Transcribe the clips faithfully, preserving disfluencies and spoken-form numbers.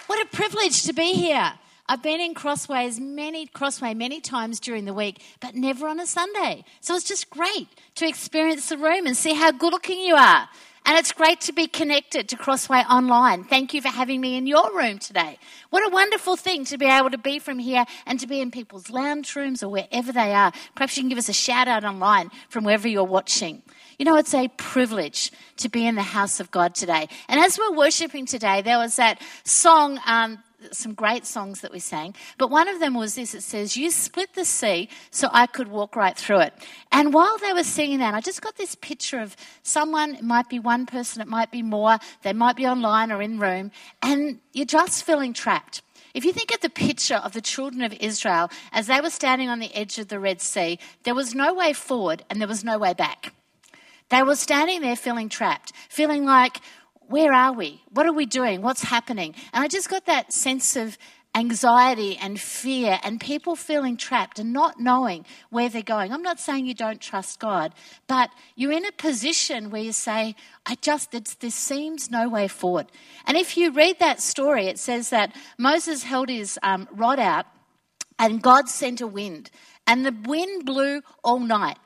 What a privilege to be here. I've been in Crossways many Crossway many times during the week, but never on a Sunday. So it's just great to experience the room and see how good looking you are. And it's great to be connected to Crossway online. Thank you for having me in your room today. What a wonderful thing to be able to be from here and to be in people's lounge rooms or wherever they are. Perhaps you can give us a shout out online from wherever you're watching. You know, it's a privilege to be in the house of God today. And as we're worshipping today, there was that song, um, some great songs that we sang, but one of them was this. It says, "You split the sea so I could walk right through it." And while they were singing that, I just got this picture of someone. It might be one person, it might be more, they might be online or in room, and you're just feeling trapped. If you think of the picture of the children of Israel as they were standing on the edge of the Red Sea, there was no way forward and there was no way back. They were standing there feeling trapped, feeling like, where are we? What are we doing? What's happening? And I just got that sense of anxiety and fear and people feeling trapped and not knowing where they're going. I'm not saying you don't trust God, but you're in a position where you say, I just, it's, there seems no way forward. And if you read that story, it says that Moses held his um, rod out and God sent a wind, and the wind blew all night.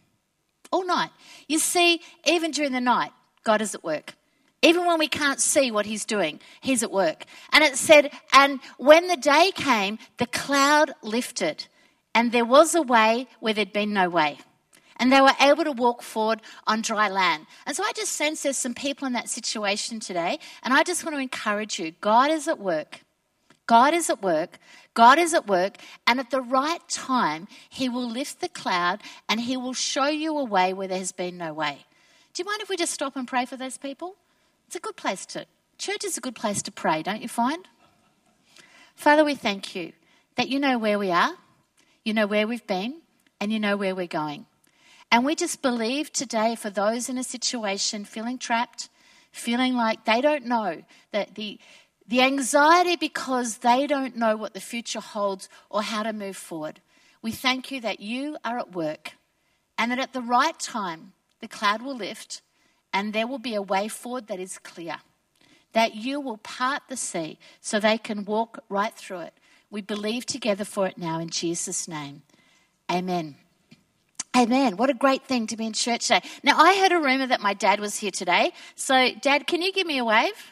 All night. You see, even during the night, God is at work. Even when we can't see what he's doing, he's at work. And it said, and when the day came, the cloud lifted, and there was a way where there'd been no way. And they were able to walk forward on dry land. And so I just sense there's some people in that situation today, and I just want to encourage you. God is at work. God is at work. God is at work, and at the right time, he will lift the cloud, and he will show you a way where there has been no way. Do you mind if we just stop and pray for those people? It's a good place to, church is a good place to pray, don't you find? Father, we thank you that you know where we are, you know where we've been, and you know where we're going. And we just believe today for those in a situation feeling trapped, feeling like they don't know, that the, the anxiety because they don't know what the future holds or how to move forward. We thank you that you are at work and that at the right time, the cloud will lift and there will be a way forward that is clear, that you will part the sea so they can walk right through it. We believe together for it now in Jesus' name. Amen. Amen. What a great thing to be in church today. Now, I heard a rumour that my dad was here today. So, Dad, can you give me a wave?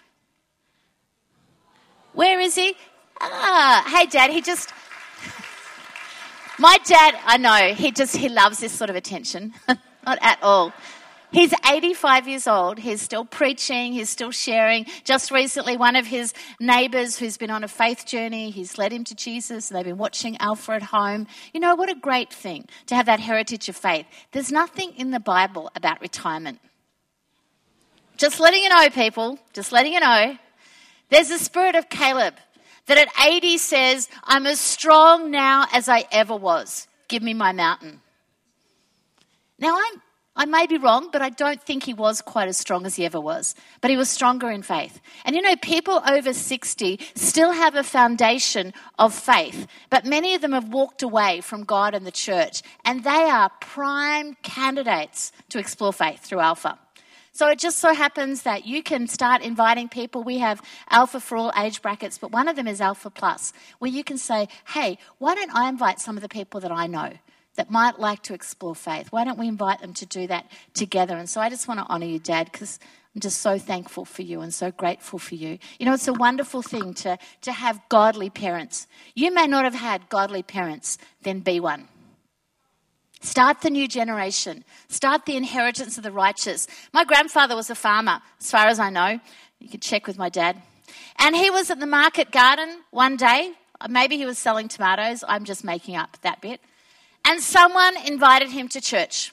Where is he? Ah, hey, Dad, he just... My dad, I know, he just, he loves this sort of attention. Not at all. He's eighty-five years old. He's still preaching. He's still sharing. Just recently, one of his neighbours who's been on a faith journey, he's led him to Jesus, and they've been watching Alpha at home. You know, what a great thing to have that heritage of faith. There's nothing in the Bible about retirement. Just letting you know, people, just letting you know. There's the spirit of Caleb that at eighty says, I'm as strong now as I ever was. Give me my mountain. Now, I'm I may be wrong, but I don't think he was quite as strong as he ever was. But he was stronger in faith. And you know, people over sixty still have a foundation of faith, but many of them have walked away from God and the church, and they are prime candidates to explore faith through Alpha. So it just so happens that you can start inviting people. We have Alpha for all age brackets, but one of them is Alpha Plus, where you can say, hey, why don't I invite some of the people that I know that might like to explore faith? Why don't we invite them to do that together? And so I just want to honour you, Dad, because I'm just so thankful for you and so grateful for you. You know, it's a wonderful thing to, to have godly parents. You may not have had godly parents, then be one. Start the new generation. Start the inheritance of the righteous. My grandfather was a farmer, as far as I know. You can check with my dad. And he was at the market garden one day. Maybe he was selling tomatoes. I'm just making up that bit. And someone invited him to church.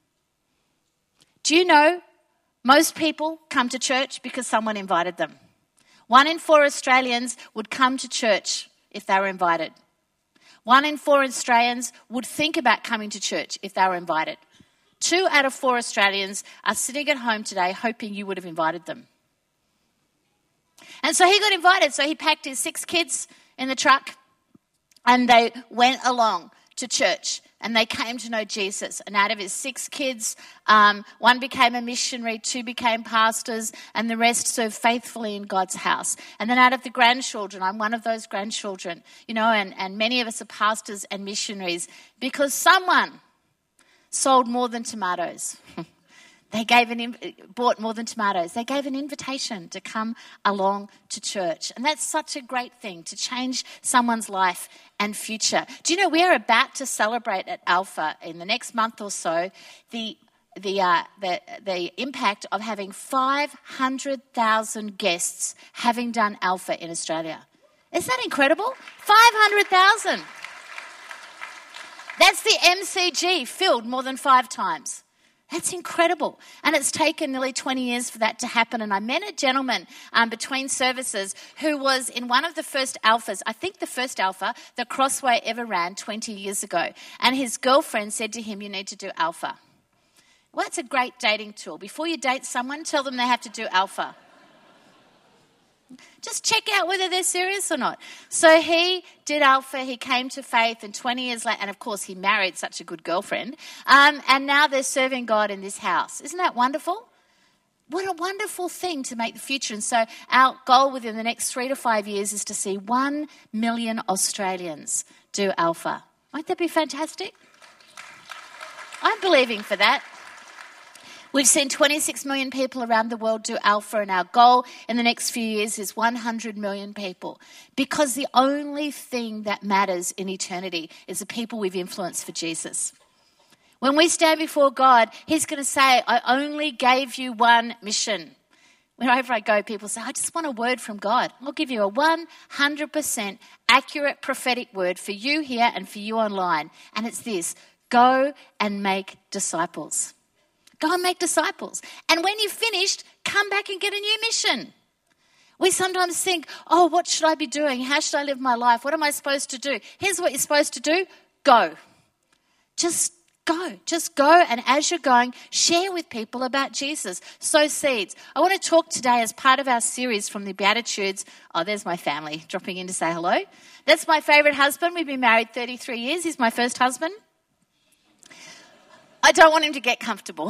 Do you know, most people come to church because someone invited them. One in four Australians would come to church if they were invited. One in four Australians would think about coming to church if they were invited. Two out of four Australians are sitting at home today hoping you would have invited them. And so he got invited. So he packed his six kids in the truck and they went along to church. and they came to know Jesus. And out of his six kids, um, one became a missionary, two became pastors, and the rest served faithfully in God's house. And then out of the grandchildren, I'm one of those grandchildren, you know, and, and many of us are pastors and missionaries because someone sold more than tomatoes. They gave an bought more than tomatoes. They gave an invitation to come along to church. And that's such a great thing, to change someone's life and future. Do you know, we are about to celebrate at Alpha in the next month or so the the uh, the, the impact of having five hundred thousand guests having done Alpha in Australia. Isn't that incredible? five hundred thousand. That's the M C G filled more than five times. That's incredible. And it's taken nearly twenty years for that to happen. And I met a gentleman um, between services who was in one of the first Alphas, I think the first Alpha that Crossway ever ran twenty years ago. And his girlfriend said to him, you need to do Alpha. Well, it's a great dating tool. Before you date someone, tell them they have to do Alpha. Just check out whether they're serious or not. So he did Alpha, he came to faith, and twenty years later, and of course he married such a good girlfriend, um, and now they're serving God in this house. Isn't that wonderful? What a wonderful thing to make the future. And so our goal within the next three to five years is to see one million Australians do Alpha. Won't that be fantastic? I'm believing for that. We've seen twenty-six million people around the world do Alpha, and our goal in the next few years is one hundred million people. Because the only thing that matters in eternity is the people we've influenced for Jesus. When we stand before God, he's going to say, I only gave you one mission. Wherever I go, people say, I just want a word from God. I'll give you a one hundred percent accurate prophetic word for you here and for you online. And it's this: go and make disciples. Go and make disciples. And when you've finished, come back and get a new mission. We sometimes think, oh, what should I be doing? How should I live my life? What am I supposed to do? Here's what you're supposed to do. Go. Just go. Just go. And as you're going, share with people about Jesus. Sow seeds. I want to talk today as part of our series from the Beatitudes. Oh, there's my family dropping in to say hello. That's my favourite husband. We've been married thirty-three years. He's my first husband. I don't want him to get comfortable.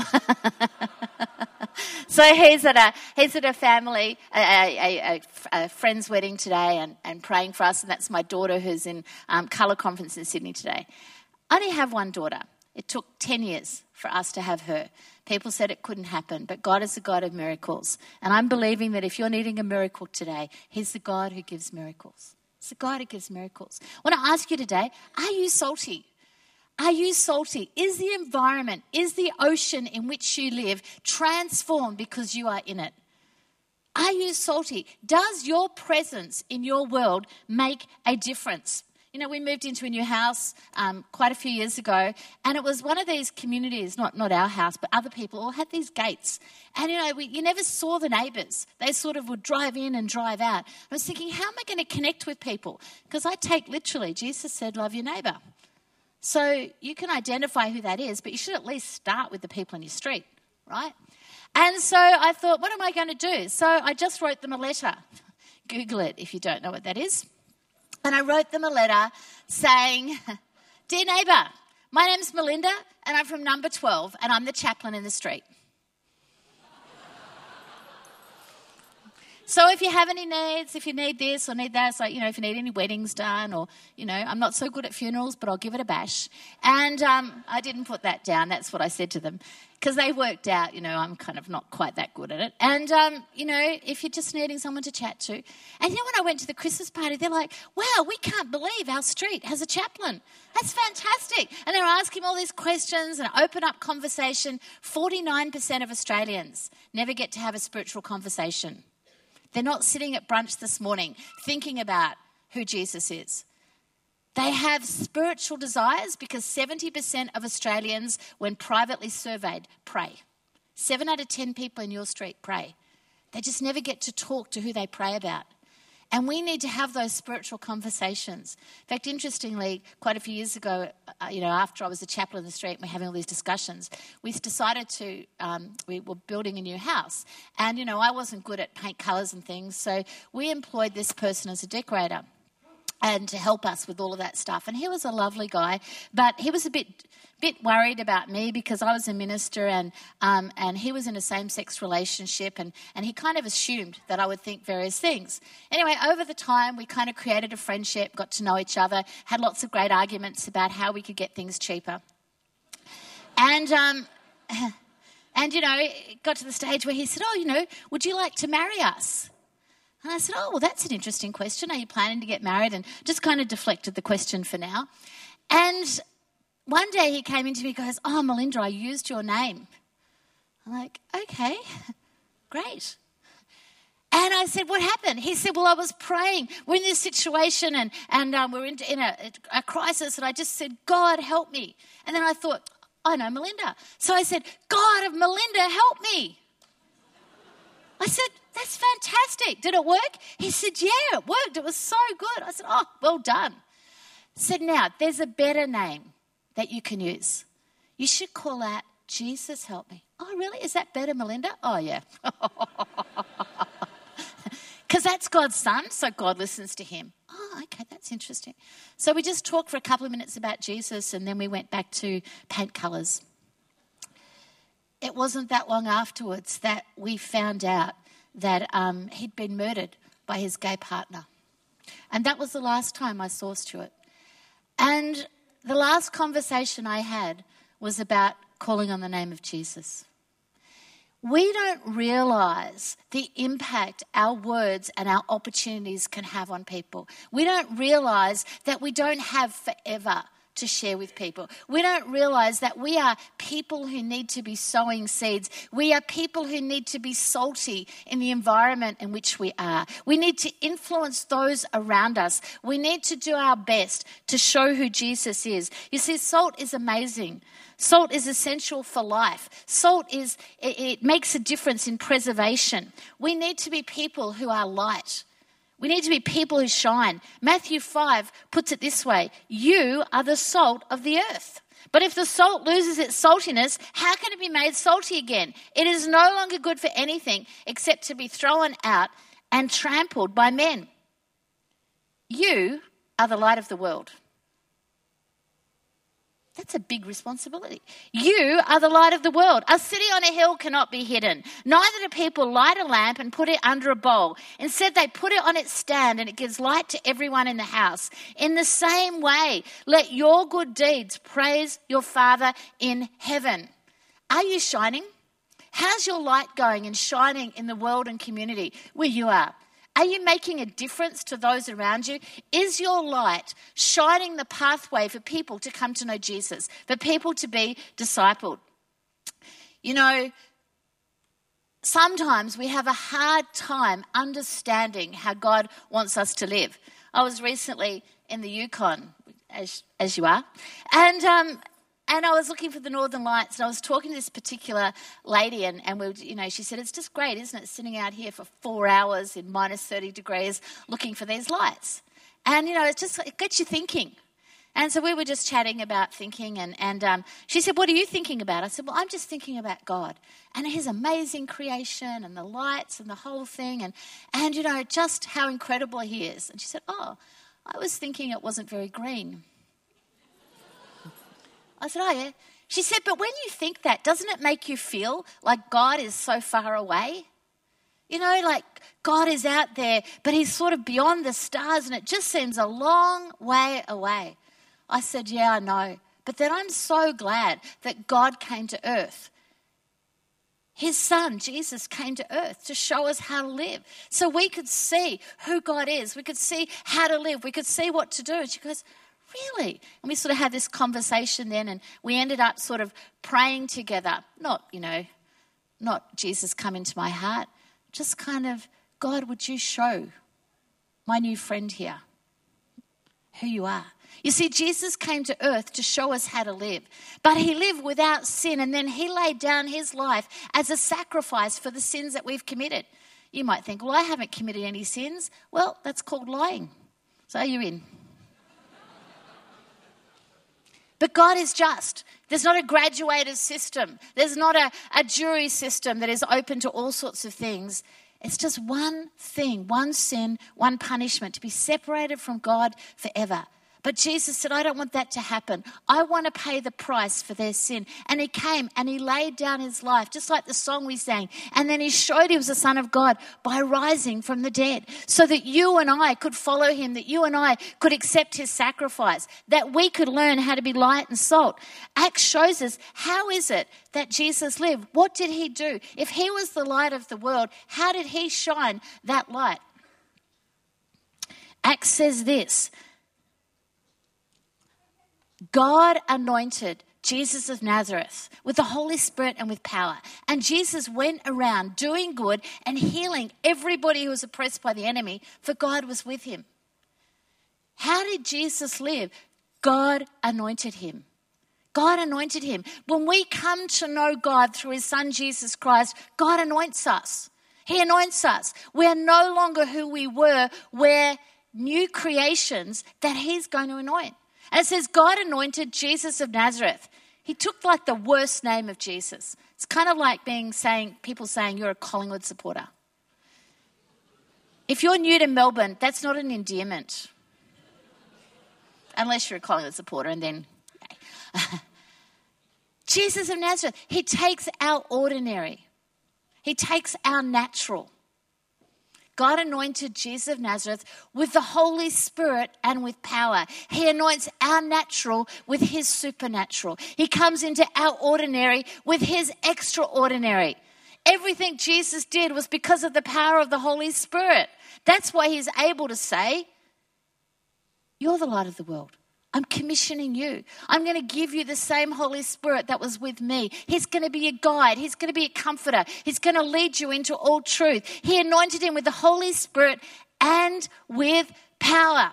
So he's at a he's at a family, a, a, a, a friend's wedding today, and, and praying for us. And that's my daughter who's in um, Colour Conference in Sydney today. I only have one daughter. It took ten years for us to have her. People said it couldn't happen, but God is the God of miracles. And I'm believing that if you're needing a miracle today, he's the God who gives miracles. It's the God who gives miracles. I want to ask you today, are you salty? Are you salty? Is the environment, is the ocean in which you live transformed because you are in it? Are you salty? Does your presence in your world make a difference? You know, we moved into a new house um, quite a few years ago, and it was one of these communities, not, not our house, but other people all had these gates. And, you know, we, you never saw the neighbours. They sort of would drive in and drive out. I was thinking, how am I going to connect with people? Because I take literally, Jesus said, love your neighbour. So you can identify who that is, but you should at least start with the people in your street, right? And so I thought, what am I going to do? So I just wrote them a letter. Google it if you don't know what that is. And I wrote them a letter saying, dear neighbour, my name's Melinda and I'm from number twelve and I'm the chaplain in the street. So if you have any needs, if you need this or need that, it's like, you know, if you need any weddings done or, you know, I'm not so good at funerals, but I'll give it a bash. And um, I didn't put that down. That's what I said to them because they worked out, you know, I'm kind of not quite that good at it. And, um, you know, if you're just needing someone to chat to. And, you know, when I went to the Christmas party, they're like, wow, we can't believe our street has a chaplain. That's fantastic. And they're asking all these questions and open up conversation. forty-nine percent of Australians never get to have a spiritual conversation. They're not sitting at brunch this morning thinking about who Jesus is. They have spiritual desires because seventy percent of Australians, when privately surveyed, pray. Seven out of ten people in your street pray. They just never get to talk to who they pray about. And we need to have those spiritual conversations. In fact, interestingly, quite a few years ago, uh, you know, after I was a chaplain in the street and we're having all these discussions, we decided to, um, we were building a new house. And, you know, I wasn't good at paint colours and things, so we employed this person as a decorator. and to help us with all of that stuff. And he was a lovely guy, but he was a bit bit worried about me because I was a minister and um, and he was in a same-sex relationship, and, and he kind of assumed that I would think various things. Anyway, over the time, we kind of created a friendship, got to know each other, had lots of great arguments about how we could get things cheaper. And, um, and you know, it got to the stage where he said, oh, you know, would you like to marry us? And I said, oh, well, that's an interesting question. Are you planning to get married? And just kind of deflected the question for now. And one day he came into me and goes, oh, Melinda, I used your name. I'm like, okay, great. And I said, what happened? He said, well, I was praying. We're in this situation and, and um, we're in, in a, a crisis. And I just said, God, help me. And then I thought, I know Melinda. So I said, God of Melinda, help me. I said, that's fantastic. Did it work? He said, yeah, it worked. It was so good. I said, oh, well done. I said, now, there's a better name that you can use. You should call out, Jesus, help me. Oh, really? Is that better, Melinda? Oh, yeah. Because that's God's son, so God listens to him. Oh, okay, that's interesting. So we just talked for a couple of minutes about Jesus, and then we went back to paint colours. It wasn't that long afterwards that we found out that um, he'd been murdered by his gay partner. And that was the last time I saw Stuart. And the last conversation I had was about calling on the name of Jesus. We don't realise the impact our words and our opportunities can have on people. We don't realise that we don't have forever to share with people. We don't realise that we are people who need to be sowing seeds. We are people who need to be salty in the environment in which we are. We need to influence those around us. We need to do our best to show who Jesus is. You see, salt is amazing. Salt is essential for life. Salt is, it, it makes a difference in preservation. We need to be people who are light. We need to be people who shine. Matthew five puts it this way: you are the salt of the earth. But if the salt loses its saltiness, how can it be made salty again? It is no longer good for anything except to be thrown out and trampled by men. You are the light of the world. That's a big responsibility. You are the light of the world. A city on a hill cannot be hidden. Neither do people light a lamp and put it under a bowl. Instead, they put it on its stand and it gives light to everyone in the house. In the same way, let your good deeds praise your Father in heaven. Are you shining? How's your light going and shining in the world and community where you are? Are you making a difference to those around you? Is your light shining the pathway for people to come to know Jesus, for people to be discipled? You know, sometimes we have a hard time understanding how God wants us to live. I was recently in the Yukon, as, as you are, and um, And I was looking for the Northern Lights, and I was talking to this particular lady, and, and we, you know, she said, it's just great, isn't it, sitting out here for four hours in minus thirty degrees looking for these lights. And, you know, it's just, it gets you thinking. And so we were just chatting about thinking, and, and um, she said, what are you thinking about? I said, well, I'm just thinking about God and his amazing creation and the lights and the whole thing, and, and you know, just how incredible he is. And she said, oh, I was thinking it wasn't very green. I said, oh, yeah. She said, but when you think that, doesn't it make you feel like God is so far away? You know, like God is out there, but he's sort of beyond the stars, and it just seems a long way away. I said, yeah, I know. But then I'm so glad that God came to earth. His son, Jesus, came to earth to show us how to live. So we could see who God is. We could see how to live. We could see what to do. And she goes, really? And we sort of had this conversation then, and we ended up sort of praying together. Not, you know, not Jesus come into my heart. Just kind of, God, would you show my new friend here who you are? You see, Jesus came to earth to show us how to live, but he lived without sin, and then he laid down his life as a sacrifice for the sins that we've committed. You might think, well, I haven't committed any sins. Well, that's called lying. So you're in. But God is just. There's not a graduated system. There's not a, a jury system that is open to all sorts of things. It's just one thing, one sin, one punishment, to be separated from God forever. But Jesus said, I don't want that to happen. I want to pay the price for their sin. And he came and he laid down his life, just like the song we sang. And then he showed he was the Son of God by rising from the dead, so that you and I could follow him, that you and I could accept his sacrifice, that we could learn how to be light and salt. Acts shows us, how is it that Jesus lived? What did he do? If he was the light of the world, how did he shine that light? Acts says this: God anointed Jesus of Nazareth with the Holy Spirit and with power. And Jesus went around doing good and healing everybody who was oppressed by the enemy, for God was with him. How did Jesus live? God anointed him. God anointed him. When we come to know God through his Son, Jesus Christ, God anoints us. He anoints us. We are no longer who we were. We're new creations that he's going to anoint. And it says God anointed Jesus of Nazareth. He took like the worst name of Jesus. It's kind of like being saying, people saying you're a Collingwood supporter. If you're new to Melbourne, that's not an endearment. Unless you're a Collingwood supporter, and then Jesus of Nazareth. He takes our ordinary. He takes our natural. God anointed Jesus of Nazareth with the Holy Spirit and with power. He anoints our natural with his supernatural. He comes into our ordinary with his extraordinary. Everything Jesus did was because of the power of the Holy Spirit. That's why he's able to say, you're the light of the world. I'm commissioning you. I'm going to give you the same Holy Spirit that was with me. He's going to be a guide. He's going to be a comforter. He's going to lead you into all truth. He anointed him with the Holy Spirit and with power.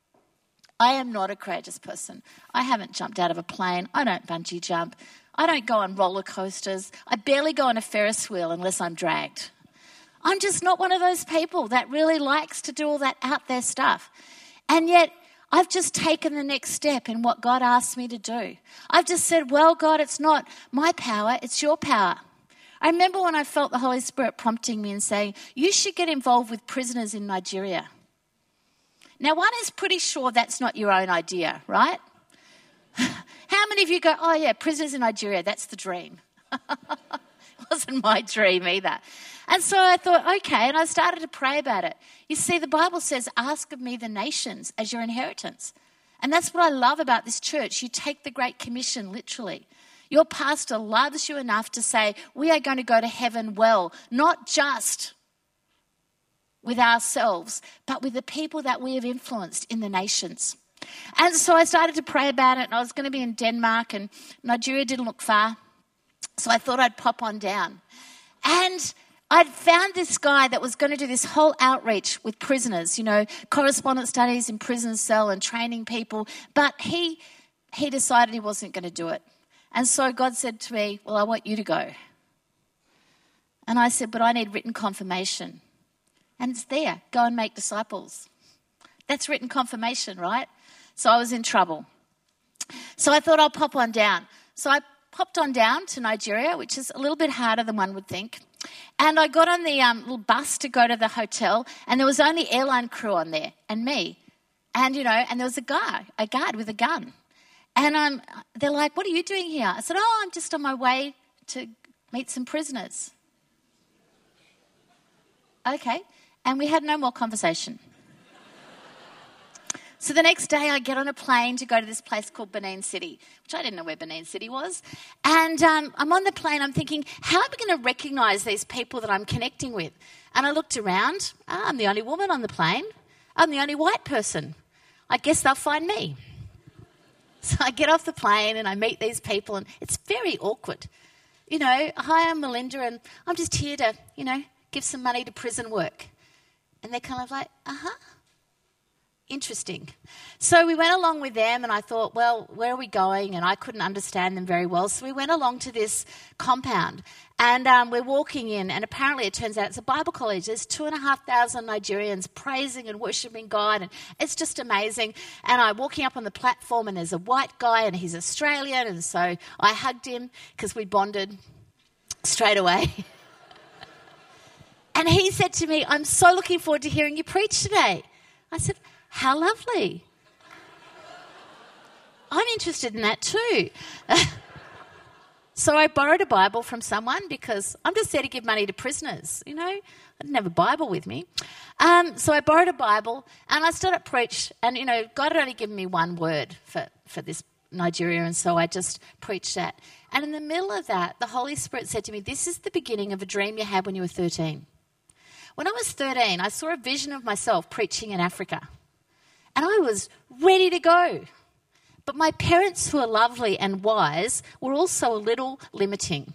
I am not a courageous person. I haven't jumped out of a plane. I don't bungee jump. I don't go on roller coasters. I barely go on a Ferris wheel unless I'm dragged. I'm just not one of those people that really likes to do all that out there stuff. And yet, I've just taken the next step in what God asked me to do. I've just said, well, God, it's not my power, it's your power. I remember when I felt the Holy Spirit prompting me and saying, you should get involved with prisoners in Nigeria. Now, one is pretty sure that's not your own idea, right? How many of you go, oh yeah, prisoners in Nigeria, that's the dream. It wasn't my dream either. And so I thought, okay, and I started to pray about it. You see, the Bible says, ask of me the nations as your inheritance. And that's what I love about this church. You take the Great Commission literally. Your pastor loves you enough to say, we are going to go to heaven well, not just with ourselves, but with the people that we have influenced in the nations. And so I started to pray about it, and I was going to be in Denmark, and Nigeria didn't look far. So I thought I'd pop on down. And I'd found this guy that was going to do this whole outreach with prisoners, you know, correspondence studies in prison cell and training people. But he he decided he wasn't going to do it. And so God said to me, well, I want you to go. And I said, but I need written confirmation. And it's there. Go and make disciples. That's written confirmation, right? So I was in trouble. So I thought I'll pop on down. So I popped on down to Nigeria, which is a little bit harder than one would think. And I got on the um, little bus to go to the hotel, and there was only airline crew on there and me. And, you know, and there was a guy, a guard with a gun. And um, they're like, what are you doing here? I said, oh, I'm just on my way to meet some prisoners. Okay. And we had no more conversation. So the next day I get on a plane to go to this place called Benin City, which I didn't know where Benin City was. And um, I'm on the plane, I'm thinking, how am I going to recognise these people that I'm connecting with? And I looked around, oh, I'm the only woman on the plane. I'm the only white person. I guess they'll find me. So I get off the plane and I meet these people, and it's very awkward. You know, hi, I'm Melinda, and I'm just here to, you know, give some money to prison work. And they're kind of like, uh-huh. Interesting. So we went along with them, and I thought, well, where are we going? And I couldn't understand them very well. So we went along to this compound, and um, we're walking in, and apparently it turns out it's a Bible college. There's two and a half thousand Nigerians praising and worshipping God, and it's just amazing. And I'm walking up on the platform, and there's a white guy, and he's Australian, and so I hugged him because we bonded straight away. And he said to me, I'm so looking forward to hearing you preach today. I said, how lovely. I'm interested in that too. So I borrowed a Bible from someone because I'm just there to give money to prisoners, you know. I didn't have a Bible with me. Um, so I borrowed a Bible and I started to preach. And, you know, God had only given me one word for, for this Nigeria, and so I just preached that. And in the middle of that, the Holy Spirit said to me, this is the beginning of a dream you had when you were thirteen. When I was thirteen, I saw a vision of myself preaching in Africa. And I was ready to go. But my parents, who are lovely and wise, were also a little limiting.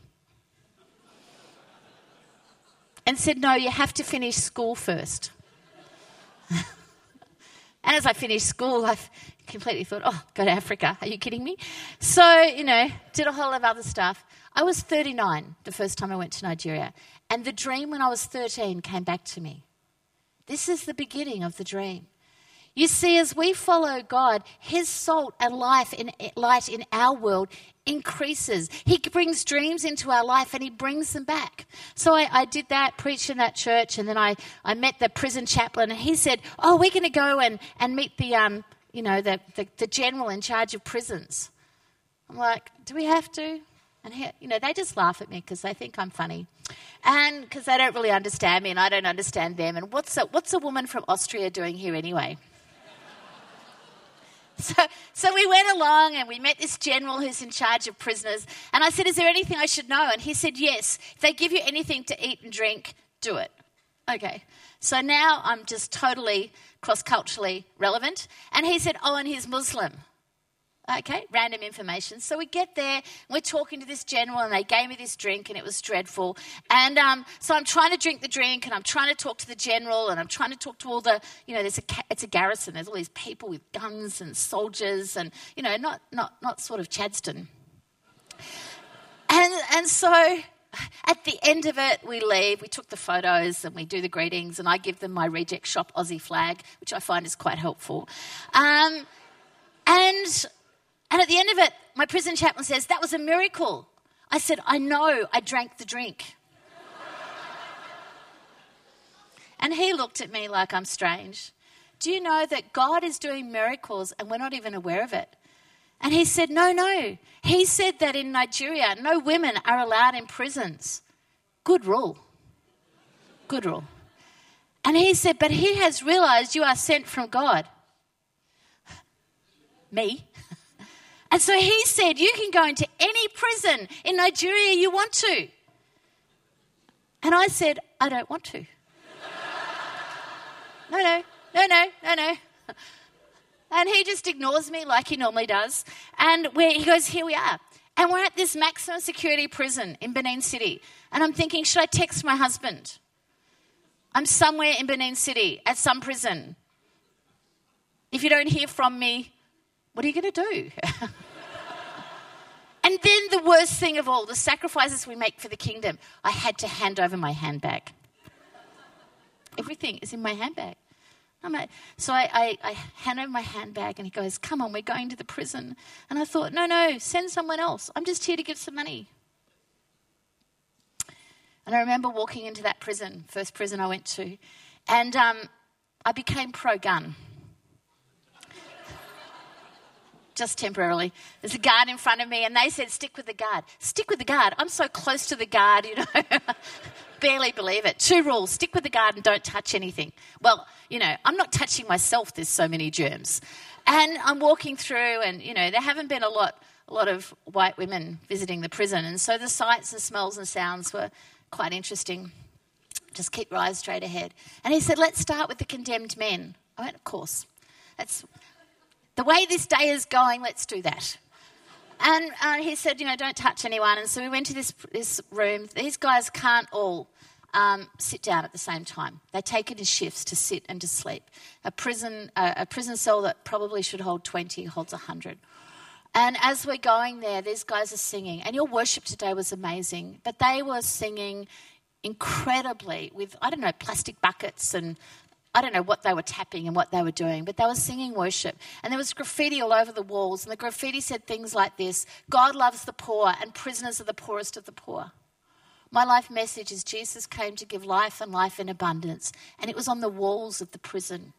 And said, no, you have to finish school first. And as I finished school, I completely thought, oh, go to Africa. Are you kidding me? So, you know, did a whole lot of other stuff. I was thirty-nine the first time I went to Nigeria. And the dream when I was thirteen came back to me. This is the beginning of the dream. You see, as we follow God, his salt and life in, light in our world increases. He brings dreams into our life and he brings them back. So I, I did that, preached in that church, and then I, I met the prison chaplain, and he said, oh, we're going to go and, and meet the, um, you know, the, the, the general in charge of prisons. I'm like, do we have to? And, he, you know, they just laugh at me because they think I'm funny. And because they don't really understand me and I don't understand them. And what's a, what's a woman from Austria doing here anyway? So, so we went along and we met this general who's in charge of prisoners. And I said, is there anything I should know? And he said, yes. If they give you anything to eat and drink, do it. Okay. So now I'm just totally cross-culturally relevant. And he said, oh, and he's Muslim. Okay, random information. So we get there, we're talking to this general, and they gave me this drink, and it was dreadful. And um, so I'm trying to drink the drink, and I'm trying to talk to the general, and I'm trying to talk to all the, you know, there's a it's a garrison. There's all these people with guns and soldiers, and you know, not not not sort of Chadston. And and so at the end of it, we leave. We took the photos, and we do the greetings, and I give them my Reject Shop Aussie flag, which I find is quite helpful. Um, and And at the end of it, my prison chaplain says, that was a miracle. I said, I know, I drank the drink. And he looked at me like I'm strange. Do you know that God is doing miracles and we're not even aware of it? And he said, no, no. He said that in Nigeria, no women are allowed in prisons. Good rule. Good rule. And he said, but he has realised you are sent from God. Me? And so he said, you can go into any prison in Nigeria you want to. And I said, I don't want to. no, no, no, no, no, no. And he just ignores me like he normally does. And where he goes, here we are. And we're at this maximum security prison in Benin City. And I'm thinking, should I text my husband? I'm somewhere in Benin City at some prison. If you don't hear from me, what are you going to do? And then the worst thing of all, the sacrifices we make for the kingdom, I had to hand over my handbag. Everything is in my handbag. I'm like, so I, I, I hand over my handbag and he goes, come on, we're going to the prison. And I thought, no, no, send someone else. I'm just here to give some money. And I remember walking into that prison, first prison I went to, and um, I became pro-gun. Just temporarily. There's a guard in front of me and they said, stick with the guard. Stick with the guard. I'm so close to the guard, you know. Barely believe it. Two rules. Stick with the guard and don't touch anything. Well, you know, I'm not touching myself. There's so many germs. And I'm walking through and, you know, there haven't been a lot, a lot of white women visiting the prison. And so the sights and smells and sounds were quite interesting. Just keep your eyes straight ahead. And he said, let's start with the condemned men. I went, of course. That's... The way this day is going, let's do that. And uh, he said, you know, don't touch anyone. And so we went to this this room. These guys can't all um, sit down at the same time. They take it in shifts to sit and to sleep. A prison uh, a prison cell that probably should hold twenty holds one hundred. And as we're going there, these guys are singing. And your worship today was amazing. But they were singing incredibly with, I don't know, plastic buckets and I don't know what they were tapping and what they were doing, but they were singing worship. And there was graffiti all over the walls, and the graffiti said things like this: God loves the poor and prisoners are the poorest of the poor. My life message is Jesus came to give life and life in abundance. And it was on the walls of the prison.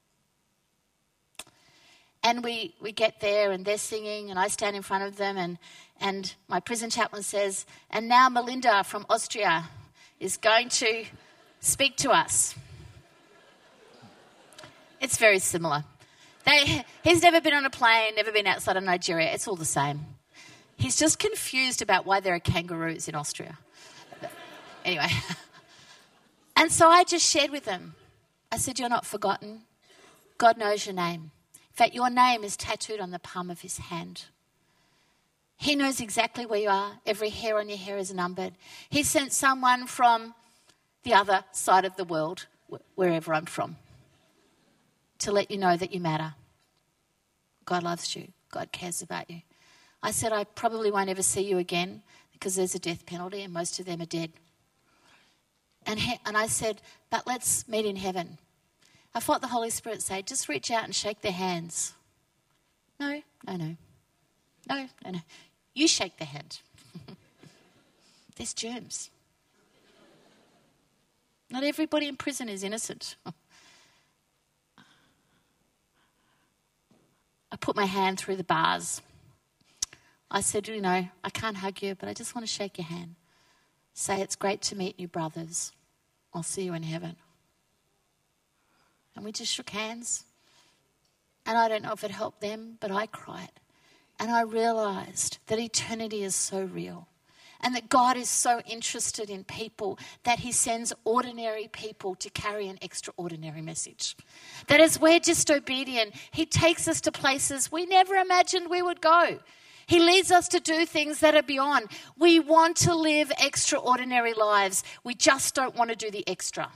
And we, we get there and they're singing and I stand in front of them and, and my prison chaplain says, and now Melinda from Austria is going to speak to us. It's very similar. They, he's never been on a plane, never been outside of Nigeria. It's all the same. He's just confused about why there are kangaroos in Austria. But anyway. And so I just shared with them. I said, you're not forgotten. God knows your name. In fact, your name is tattooed on the palm of his hand. He knows exactly where you are. Every hair on your hair is numbered. He sent someone from the other side of the world, wherever I'm from, to let you know that you matter. God loves you. God cares about you. I said, I probably won't ever see you again because there's a death penalty and most of them are dead. And, he, and I said, but let's meet in heaven. I felt the Holy Spirit say, just reach out and shake their hands. No, no, no. No, no, no. You shake their hand. There's germs. Not everybody in prison is innocent. I put my hand through the bars. I said, you know, I can't hug you, but I just want to shake your hand. Say, it's great to meet you, brothers. I'll see you in heaven. And we just shook hands. And I don't know if it helped them, but I cried. And I realised that eternity is so real. And that God is so interested in people that he sends ordinary people to carry an extraordinary message. That as we're just obedient, he takes us to places we never imagined we would go. He leads us to do things that are beyond. We want to live extraordinary lives. We just don't want to do the extra.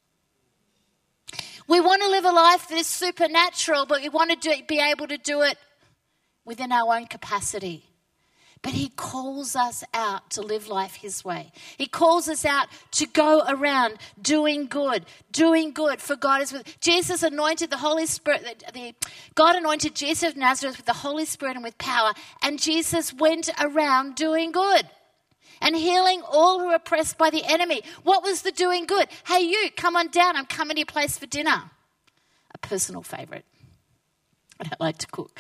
We want to live a life that is supernatural, but we want to do, be able to do it within our own capacity. But he calls us out to live life his way. He calls us out to go around doing good, doing good, for God is with. Jesus anointed the Holy Spirit, the, the, God anointed Jesus of Nazareth with the Holy Spirit and with power, and Jesus went around doing good and healing all who are oppressed by the enemy. What was the doing good? Hey, you, come on down. I'm coming to your place for dinner. A personal favourite. I don't like to cook.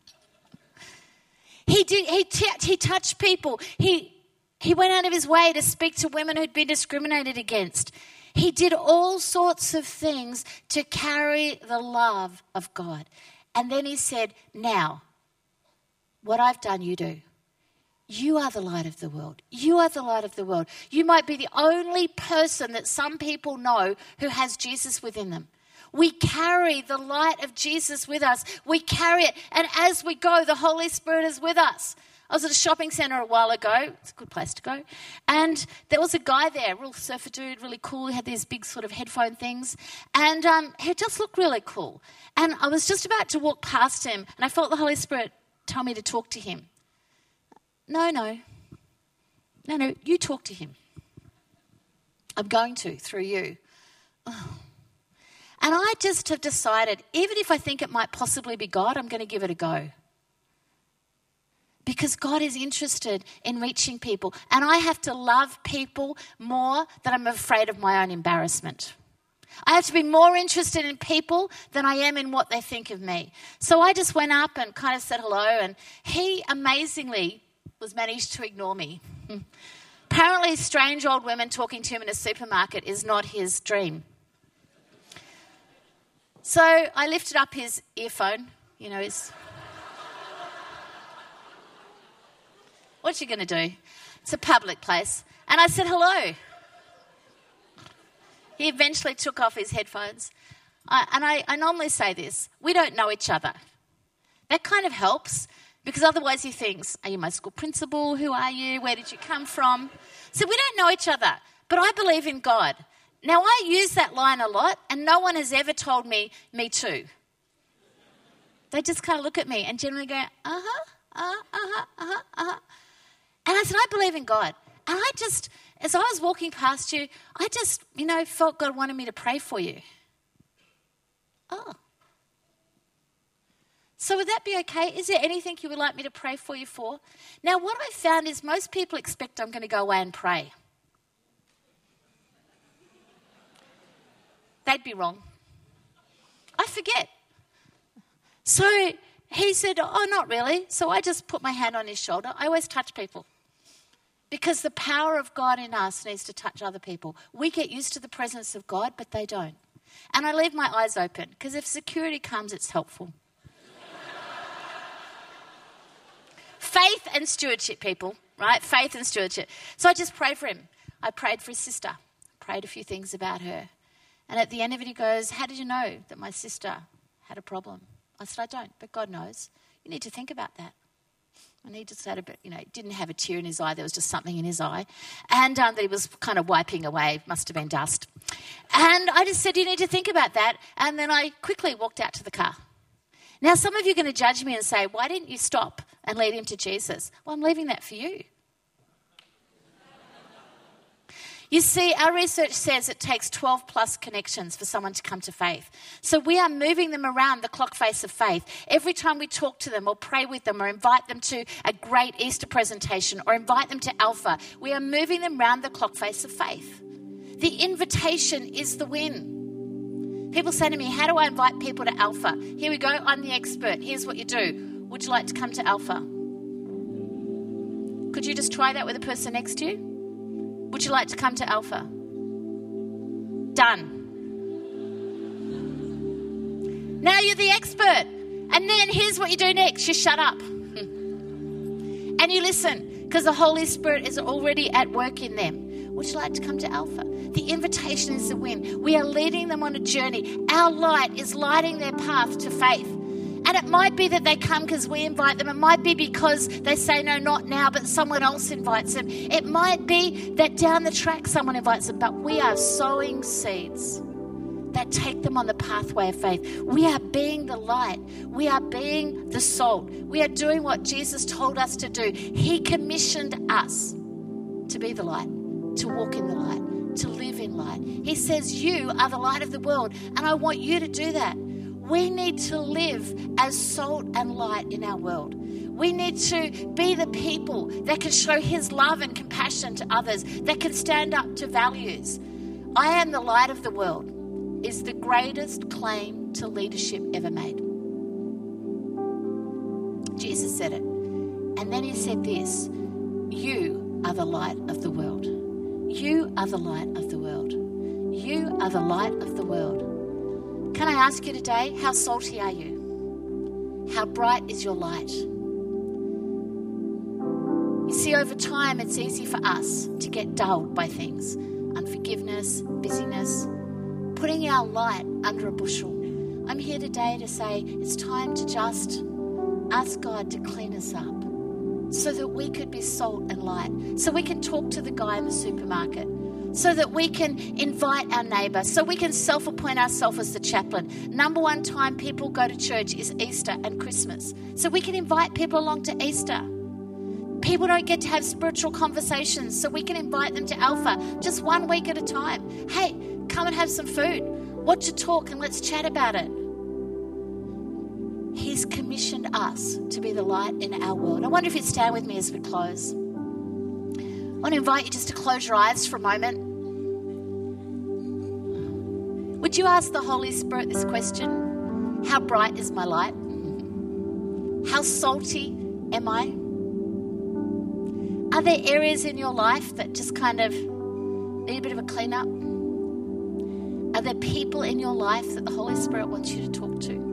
He did. He, t- he touched people. He, he went out of his way to speak to women who'd been discriminated against. He did all sorts of things to carry the love of God. And then he said, now, what I've done, you do. You are the light of the world. You are the light of the world. You might be the only person that some people know who has Jesus within them. We carry the light of Jesus with us. We carry it. And as we go, the Holy Spirit is with us. I was at a shopping centre a while ago. It's a good place to go. And there was a guy there, real surfer dude, really cool. He had these big sort of headphone things. And um, he just looked really cool. And I was just about to walk past him, and I felt the Holy Spirit tell me to talk to him. No, no. No, no, you talk to him. I'm going to, through you. Oh. And I just have decided, even if I think it might possibly be God, I'm going to give it a go. Because God is interested in reaching people. And I have to love people more than I'm afraid of my own embarrassment. I have to be more interested in people than I am in what they think of me. So I just went up and kind of said hello, and he amazingly was managed to ignore me. Apparently, strange old women talking to him in a supermarket is not his dream. So I lifted up his earphone, you know, his... What's you going to do? It's a public place. And I said, hello. He eventually took off his headphones. I, and I, I normally say this, we don't know each other. That kind of helps, because otherwise he thinks, are you my school principal? Who are you? Where did you come from? So we don't know each other, but I believe in God. Now, I use that line a lot, and no one has ever told me, me too. They just kind of look at me and generally go, uh-huh, uh-huh, uh-huh, uh-huh, uh-huh. And I said, I believe in God. And I just, as I was walking past you, I just, you know, felt God wanted me to pray for you. Oh. So would that be okay? Is there anything you would like me to pray for you for? Now, what I found is most people expect I'm going to go away and pray. they'd be wrong. I forget. So he said, oh, not really. So I just put my hand on his shoulder. I always touch people because the power of God in us needs to touch other people. We get used to the presence of God, but they don't. And I leave my eyes open because if security comes, it's helpful. Faith and stewardship, people, right? Faith and stewardship. So I just prayed for him. I prayed for his sister. Prayed a few things about her. And at the end of it, he goes, how did you know that my sister had a problem? I said, I don't, but God knows. You need to think about that. And he just had a bit, you know, he didn't have a tear in his eye. There was just something in his eye. And um, that he was kind of wiping away. Must have been dust. And I just said, you need to think about that. And then I quickly walked out to the car. Now, some of you are going to judge me and say, why didn't you stop and lead him to Jesus? Well, I'm leaving that for you. You see, our research says it takes twelve plus connections for someone to come to faith. So we are moving them around the clock face of faith. Every time we talk to them or pray with them or invite them to a great Easter presentation or invite them to Alpha, we are moving them around the clock face of faith. The invitation is the win. People say to me, how do I invite people to Alpha? Here we go, I'm the expert. Here's what you do. Would you like to come to Alpha? Could you just try that with the person next to you? Would you like to come to Alpha? Done. Now you're the expert. And then here's what you do next. You shut up. And you listen, because the Holy Spirit is already at work in them. Would you like to come to Alpha? The invitation is the win. We are leading them on a journey. Our light is lighting their path to faith. And it might be that they come because we invite them. It might be because they say, no, not now, but someone else invites them. It might be that down the track someone invites them. But we are sowing seeds that take them on the pathway of faith. We are being the light. We are being the salt. We are doing what Jesus told us to do. He commissioned us to be the light, to walk in the light, to live in light. He says, you are the light of the world, and I want you to do that. We need to live as salt and light in our world. We need to be the people that can show his love and compassion to others, that can stand up to values. I am the light of the world is the greatest claim to leadership ever made. Jesus said it. And then he said this, you are the light of the world. You are the light of the world. You are the light of the world. Can I ask you today, how salty are you? How bright is your light? You see, over time, it's easy for us to get dulled by things. Unforgiveness, busyness, putting our light under a bushel. I'm here today to say it's time to just ask God to clean us up so that we could be salt and light, so we can talk to the guy in the supermarket, so that we can invite our neighbour, so we can self-appoint ourselves as the chaplain. Number one time people go to church is Easter and Christmas. So we can invite people along to Easter. People don't get to have spiritual conversations, so we can invite them to Alpha just one week at a time. Hey, come and have some food. Watch a talk and let's chat about it. He's commissioned us to be the light in our world. I wonder if you'd stand with me as we close. I want to invite you just to close your eyes for a moment. Would you ask the Holy Spirit this question? How bright is my light? How salty am I? Are there areas in your life that just kind of need a bit of a clean up? Are there people in your life that the Holy Spirit wants you to talk to?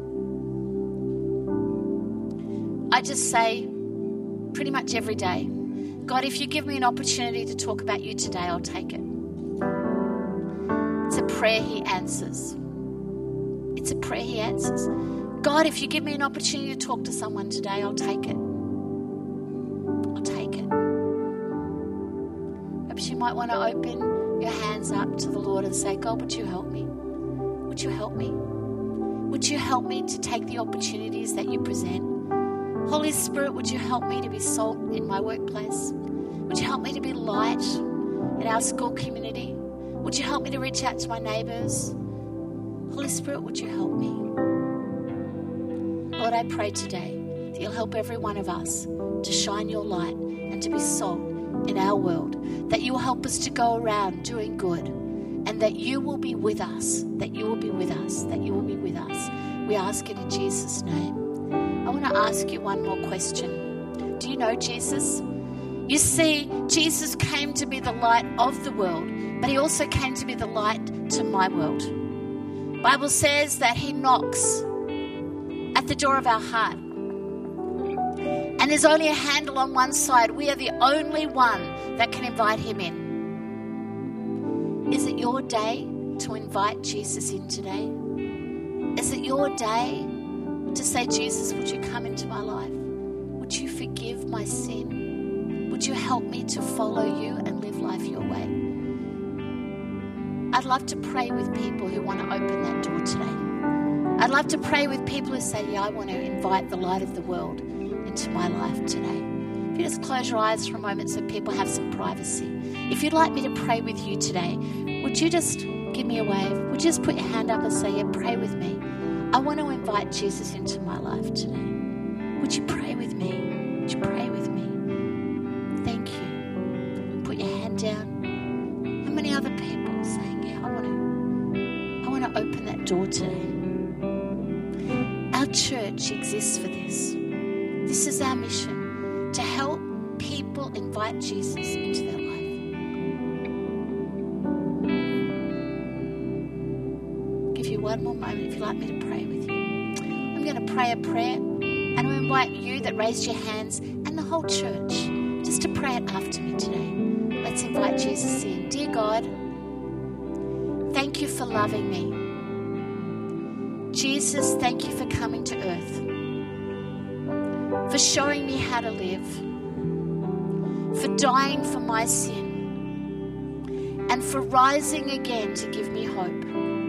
I just say pretty much every day, God, if you give me an opportunity to talk about you today, I'll take it. It's a prayer he answers. It's a prayer he answers. God, if you give me an opportunity to talk to someone today, I'll take it. I'll take it. Perhaps you might want to open your hands up to the Lord and say, God, would you help me? Would you help me? Would you help me to take the opportunities that you present? Holy Spirit, would you help me to be salt in my workplace? Would you help me to be light in our school community? Would you help me to reach out to my neighbours? Holy Spirit, would you help me? Lord, I pray today that you'll help every one of us to shine your light and to be salt in our world, that you will help us to go around doing good and and that you will be with us, that you will be with us, that you will be with us. We ask it in Jesus' name. I want to ask you one more question. Do you know Jesus? You see, Jesus came to be the light of the world, but he also came to be the light to my world. The Bible says that he knocks at the door of our heart. And there's only a handle on one side. We are the only one that can invite him in. Is it your day to invite Jesus in today? Is it your day to say, Jesus, would you come into my life? Would you forgive my sin? Would you help me to follow you and live life your way? I'd love to pray with people who want to open that door today. I'd love to pray with people who say, yeah, I want to invite the light of the world into my life today. If you just close your eyes for a moment so people have some privacy. If you'd like me to pray with you today, would you just give me a wave? Would you just put your hand up and say, yeah, pray with me? I want to invite Jesus into my life today. Would you pray with me? Would you pray with me? Thank you. Put your hand down. How many other people saying, yeah, I want to, I want to open that door today. Our church exists for this. This is our mission, to help people invite Jesus into their life. I'll give you one more moment if you'd like me to pray with you. I'm going to pray a prayer, and I invite you that raised your hands and the whole church just to pray it after me today. Let's invite Jesus in. Dear God, thank you for loving me. Jesus, thank you for coming to earth, for showing me how to live, for dying for my sin, and for rising again to give me hope.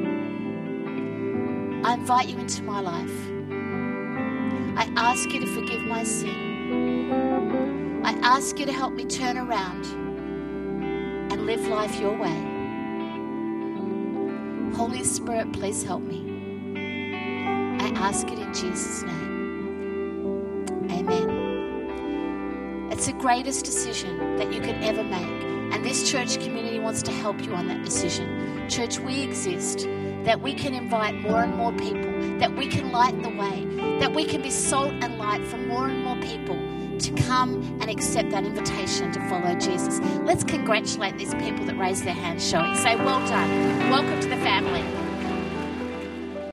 I invite you into my life. I ask you to forgive my sin. I ask you to help me turn around and live life your way. Holy Spirit, please help me. I ask it in Jesus' name. Amen. It's the greatest decision that you could ever make. And this church community wants to help you on that decision. Church, we exist that we can invite more and more people, that we can light the way, that we can be salt and light for more and more people to come and accept that invitation to follow Jesus. Let's congratulate these people that raised their hands showing. Say, well done. Welcome to the family.